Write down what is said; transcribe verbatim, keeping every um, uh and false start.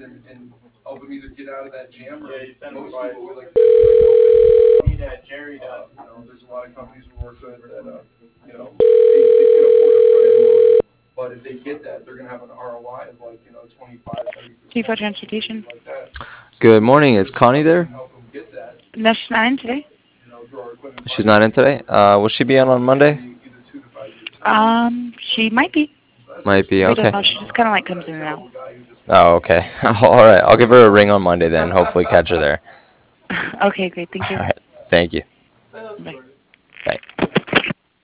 and, and help them either get out of that jam, or yeah, you send most people we like to need that Jerry uh, does. you know, there's a lot of companies we work with that, uh, you know, they, they can afford a front end load, but if they get that, they're gonna have an R O I of like, you know, twenty-five, thirty Chief percent, of Transportation. like that. Good morning. Is Connie there? Help them get that, No, she's not in today. you know, through our equipment. She's not in today. Uh, will she be on on Monday? Either two to five years. Um, she might be. Might be. We don't Okay. know. She just kind of like comes in and out. Oh, okay. All right. I'll give her a ring on Monday then. Hopefully catch her there. Okay, great. Thank you. All right. Thank you. Bye. Bye.